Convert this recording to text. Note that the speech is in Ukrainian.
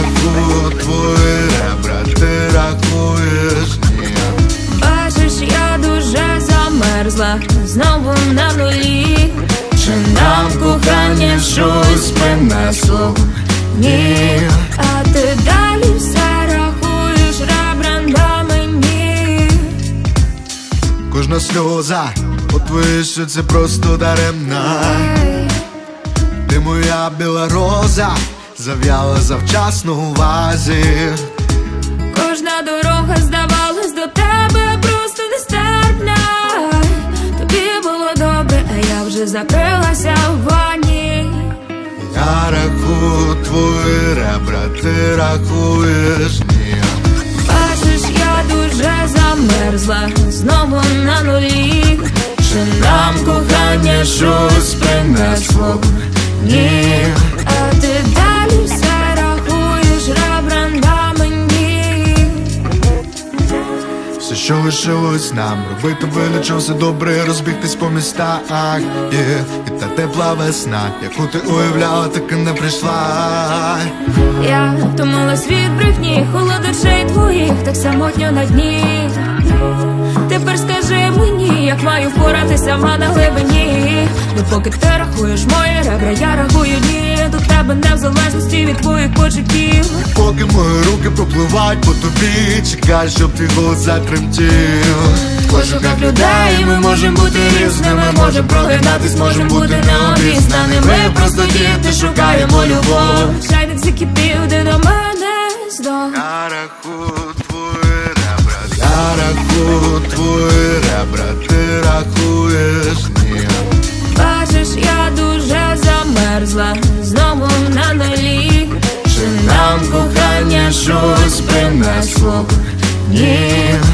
рахую твої ребра, ти рахуєш, ні. Бачиш, я дуже замерзла, знову на нулі. Чи нам кохання щось принесло? Ні. А ти далі все рахуєш ребра на мені. Кожна сльоза у твоїй щоці просто даремна. Ти моя біла роза, зав'яла завчасно у вазі. Кожна дорога здавалась до тебе просто нестерпна. Тобі було добре, а я вже закрилася в ванні. Я рахую твої ребра, ти рахуєш, ні. Бачиш, я дуже замерзла, знову на нулі. Чи нам кохання щось принесло? Ні. А ти далі все рахуєш ребра на мені. Все, що лишилось нам, робити вигляд, що все добре, розбігтись по містах, І та тепла весна, яку ти уявляла, так і не прийшла. Я втомилась від брехні, холод очей твоїх, так самотньо на дні. Тепер скажи мені, як маю впоратися сама на глибині. Допоки ти рахуєш мої ребра, я рахую дні. До тебе не в залежності від твоїх почуттів. Поки мої руки пропливають по тобі, чекай, щоб твій голос затремтів. В пошуках людей ми можемо бути різними, можемо прогинатись, можемо бути необізнаними. Просто діти, шукаємо любов. Чайник закипів, ти до мене здох. Я рахую твої ребра, я рахую твої ребра, ти рахуєш, ні. Бачиш, я дуже замерзла, знову на нулі. Чи нам кохання щось принесло? Ні.